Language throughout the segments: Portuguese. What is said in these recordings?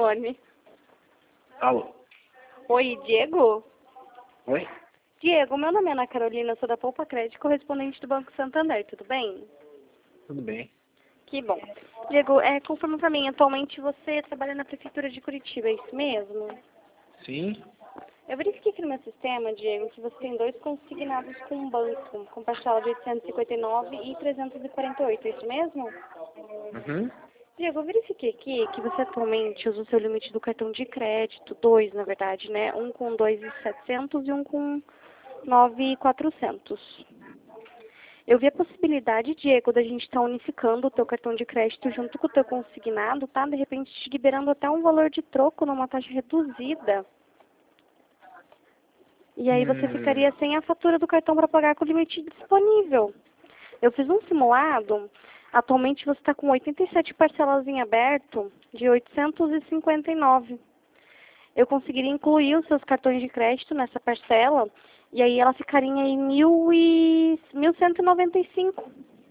telefone. Alô? Oi, Diego? Oi? Diego, meu nome é Ana Carolina, eu sou da Poupa Crédito, correspondente do Banco Santander, tudo bem? Tudo bem. Que bom. Diego, confirma pra mim, atualmente você trabalha na Prefeitura de Curitiba, é isso mesmo? Sim? Eu verifiquei aqui no meu sistema, Diego, que você tem 2 consignados com um banco, com parcela de 859 e 348, é isso mesmo? Uhum. Diego, eu verifiquei aqui que você atualmente usa o seu limite do cartão de crédito, 2 na verdade, né? Um com 2.700 e um com 9.400. Eu vi a possibilidade, Diego, da gente estar unificando o teu cartão de crédito junto com o teu consignado, tá? De repente te liberando até um valor de troco numa taxa reduzida. E aí você ficaria sem a fatura do cartão para pagar com o limite disponível. Eu fiz um simulado, atualmente você está com 87 parcelas em aberto de 859. Eu conseguiria incluir os seus cartões de crédito nessa parcela e aí ela ficaria em 1.195.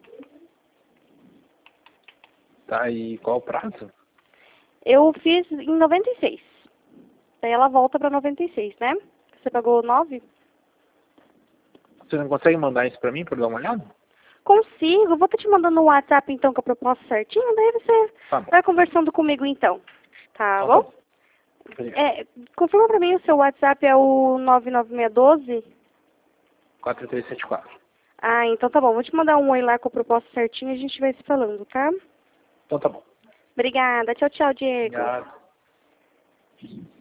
Tá, e qual o prazo? Eu fiz em 96. Daí ela volta para 96, né? Você pagou 9? Você não consegue mandar isso pra mim pra eu dar uma olhada? Consigo. Vou estar te mandando no WhatsApp então com a proposta certinho, daí você Tá bom. vai conversando comigo então. Tá Então tá bom? bom. Obrigado. Confirma pra mim o seu WhatsApp é o 99612? 4374. Ah, então tá bom. Vou te mandar um oi lá com a proposta certinho e a gente vai se falando, tá? Então tá bom. Obrigada. Tchau, tchau, Diego. Obrigado.